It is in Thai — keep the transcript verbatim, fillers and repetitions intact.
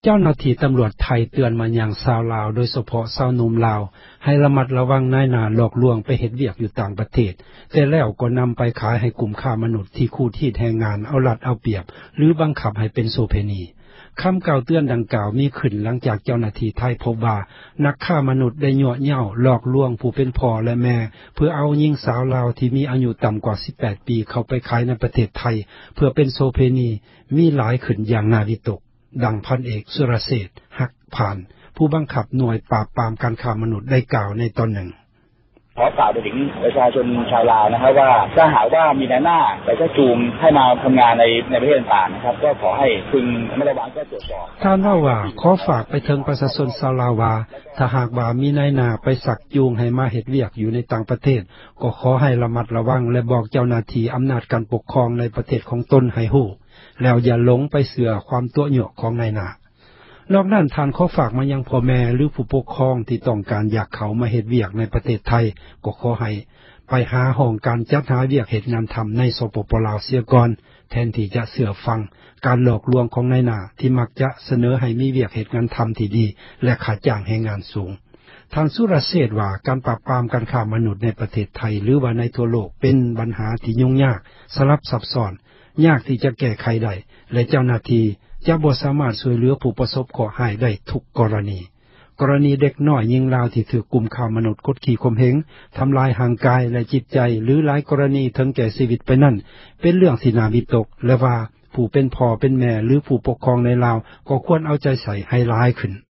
จ้าหน้าที่ตำรวจไทยเตือนมายังชาวลาวโดยเฉพาะชาวหนุ่มลาวให้ระมัดระวังนายหน้าหลอกลวงไปเฮ็ดเวียกอยู่ต่างประเทศแต่แล้วก็นำไปขายให้กลุ่มค้ามนุษย์ที่คู่ที่แรงงานเอารัดเอาเปรียบหรือบังคับให้เป็นโสเภณีคำกล่าวเตือนดังกล่าวมีขึ้นหลังจากเจ้าหน้าที่ไทยพบว่านักฆ่ามนุษย์ได้ยั่วเย้าหลอกลวงผู้เป็นพ่อและแม่เพื่อเอาหญิงสาวลาวที่มีอายุต่ำกว่าสิบแปดปีเข้าไปขายในประเทศไทยเพื่อเป็นโสเภณีมีหลายขึ้นอย่างน่าวิตกดังพันเอกสุรเศรษฐ์หักผ่านผู้บังคับหน่วยปราบปรามการค้ามนุษย์ได้กล่าวในตอนหนึ่งขอกล่าวไปถึงประชาชนชาวลาวนะครับว่าถ้าหากว่ามีนายหน้าไปชักจูงให้มาทำงานในในประเทศต่างๆนะครับก็ขอให้พึงระวังก็ตรวจสอบท่านว่าว่าขอฝากไปถึงประชาชนชาวลาวว่าถ้าหากว่ามีนายหน้าไปสักจูงให้มาเฮ็ดเวียกอยู่ในต่างประเทศก็ขอให้ระมัดระวังและบอกเจ้าหน้าที่อำนาจการปกครองในประเทศของตนให้รู้แล้วอย่าหลงไปเชื่อความตัวเหยาะของนายหน้านอกนั้นท่านขอฝากมายังพ่อแม่หรือผู้ปกครองที่ต้องการอยากเข้ามาเฮ็ดเวียกในประเทศไทยก็ขอให้ไปหาห้องการจัดหาเวียกเฮ็ดงานทำในสปป.ลาวเสียก่อนแทนที่จะเชื่อฟังการหลอกลวงของนายหน้าที่มักจะเสนอให้มีเวียกเฮ็ดงานทำที่ดีและค่าจ้างแรงงานสูงท่านสุรเชษฐ์ว่าการปราบปรามการค้ามนุษย์ในประเทศไทยหรือว่าในทั่วโลกเป็นปัญหาที่ยุ่งยากสลับซับซ้อนยากที่จะแก้ไขได้และเจ้าหน้าที่จะบ่สามารถช่วยเหลือผู้ประสบข้อหายได้ทุกกรณีกรณีเด็กน้อยหญิงลาวที่ถูกกลุ่มค้ามนุษย์กดขี่ข่มเหงทำลายร่างกายและจิตใจหรือหลายกรณีถึงแก่ชีวิตไปนั่นเป็นเรื่องที่น่าวิตกและว่าผู้เป็นพ่อเป็นแม่หรือผู้ปกครองในลาวก็ควรเอาใจใส่ให้หลายขึ้น